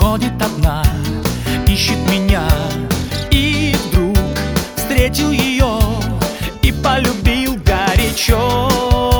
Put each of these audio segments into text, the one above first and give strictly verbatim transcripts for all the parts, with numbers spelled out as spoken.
ходит одна, ищет меня. И вдруг встретил ее и полюбил горячо.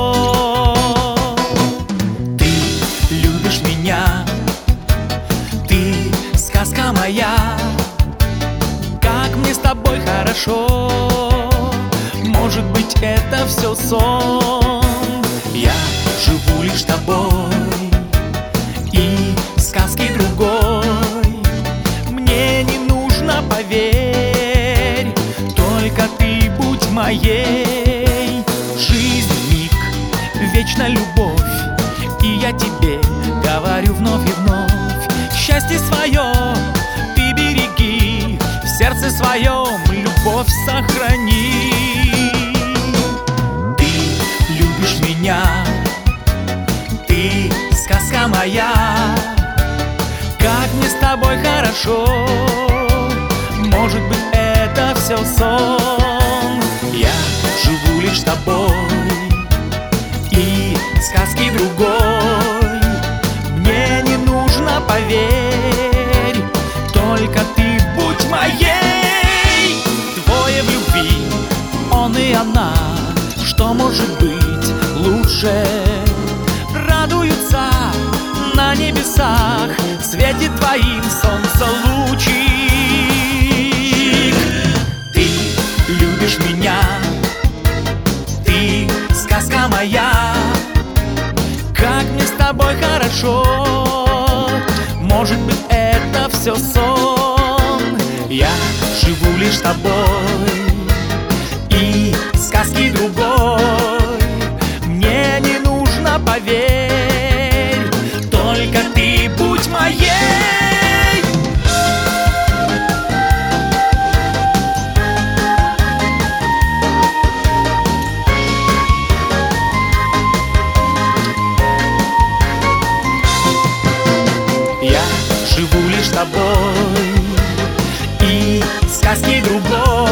Ты любишь меня, ты сказка моя, как мне с тобой хорошо. Может быть, это все сон, я живу лишь тобой, и сказки другой мне не нужно, поверь, только ты будь моей. Жизнь миг, вечна любовь, и я тебе говорю вновь и вновь: счастье свое ты береги, в сердце своем любовь сохрани. Ты любишь меня, ты сказка моя, как мне с тобой хорошо. Может быть, это все сон, я живу лишь тобой, и сказки другой мне не нужно, поверь, только ты будь моей. Двое в любви, он и она, что может быть лучше? Радуются на небесах, светит твоим солнце лучик. Ты любишь меня, ты сказка моя, как мне с тобой хорошо. Может быть, это все сон, я живу лишь с тобой, и сказки другой мне не нужно, поверь, только ты будь моей. Я живу лишь с тобой, и сказки другой